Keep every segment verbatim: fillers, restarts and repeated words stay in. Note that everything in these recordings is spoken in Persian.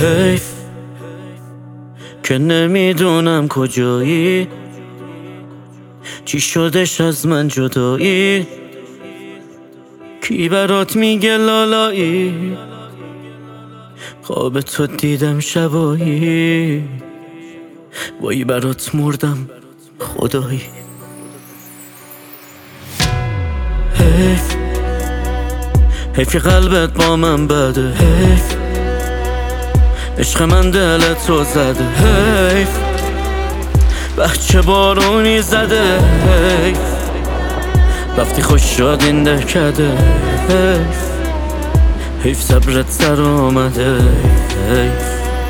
حیف که نمیدونم کجایی، چی شدش از من جدایی، کی برات میگه لالایی، خواب تو دیدم شبایی، وای برات مردم خدایی. حیف حیف که قلبت با من بده، حیف عشق من دلت رو زده، حیف بچه بارونی زده، حیف رفتی خوش شد این دهکده، حیف حیف صبرت سر آمده، حیف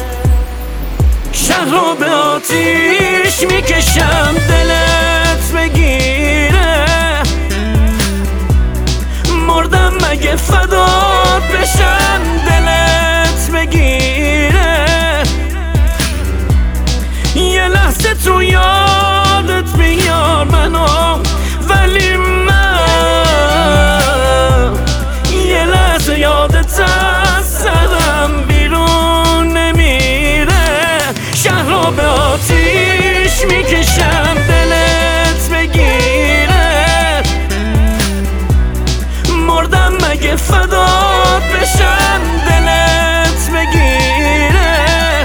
شهر رو به آتیش میکشم دلت بگیره، مردم مگه فدات بشم دلت بگیره، یه لحظه تو یادت بیار منو، ولی من یه لحظه یادت از سرم بیرون نمیره. شهر رو به آتیش میکشم دلت بگیره، مردم مگه فدات بشم دلت بگیره،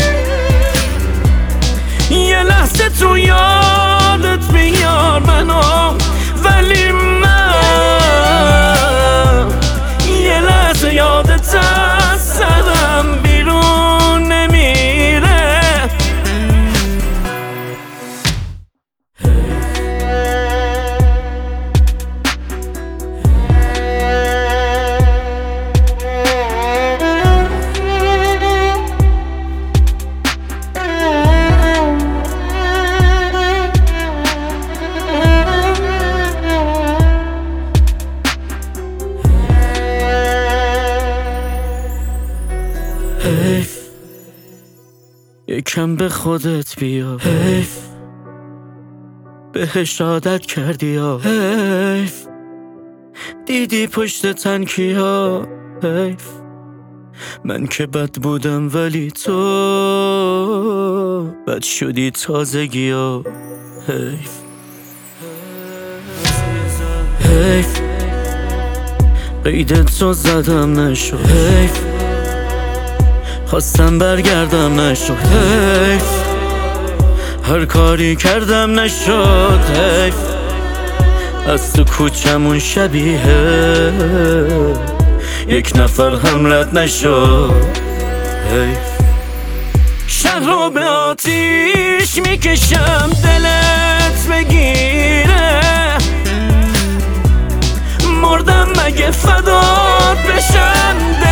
یه لحظه تو یادت بیار منو، ولی من یه لحظه یادت از سرم بیرون نمیره. حیف یکم به خودت بیا، حیف بهش عادت کردی یا، حیف دیدی پشت تنکی ها، حیف من که بد بودم ولی تو بد شدی تازگی ها، حیف حیف قیدت رو زدم نشد، حیف خواستم برگردم نشد، حیف هر کاری کردم نشد، حیف از تو کوچمون شبیه یک نفر هم رد نشد، حیف شهر رو به آتیش میکشم دلت بگیره، مردم مگه فدات بشم